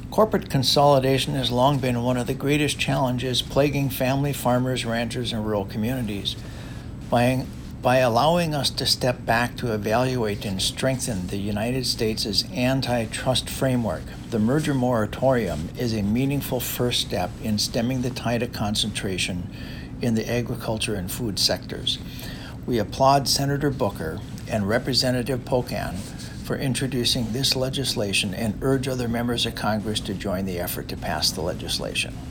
Corporate consolidation has long been one of the greatest challenges plaguing family farmers, ranchers, and rural communities. By allowing us to step back to evaluate and strengthen the United States' antitrust framework, the merger moratorium is a meaningful first step in stemming the tide of concentration in the agriculture and food sectors. We applaud Senator Booker and Representative Pocan for introducing this legislation and urge other members of Congress to join the effort to pass the legislation.